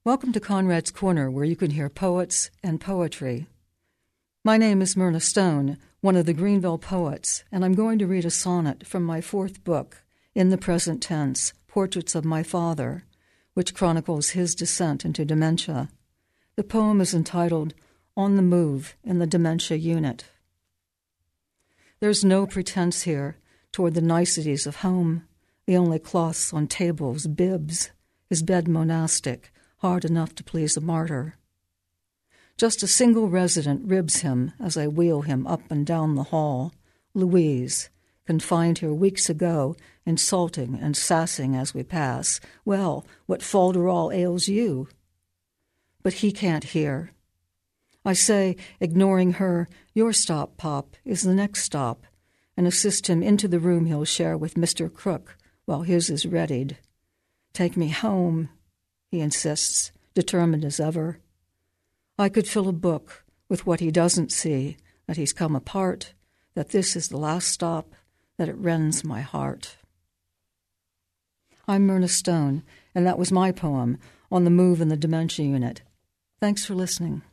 Welcome to Conrad's Corner, where you can hear poets and poetry. My name is Myrna Stone, one of the Greenville poets, and I'm going to read a sonnet from my fourth book, In the Present Tense, Portraits of My Father, which chronicles his descent into dementia. The poem is entitled On the Move in the Dementia Unit. There's no pretense here toward the niceties of home, the only cloths on tables, bibs, his bed monastic, hard enough to please a martyr. Just a single resident ribs him as I wheel him up and down the hall, Louise, confined here weeks ago, insulting and sassing as we pass. Well, what falderall ails you? But he can't hear. I say, ignoring her, your stop, Pop, is the next stop, and assist him into the room he'll share with Mr. Crook while his is readied. Take me home, he insists, determined as ever. I could fill a book with what he doesn't see, that he's come apart, that this is the last stop, that it rends my heart. I'm Myrna Stone, and that was my poem, On the Move in the Dementia Unit. Thanks for listening.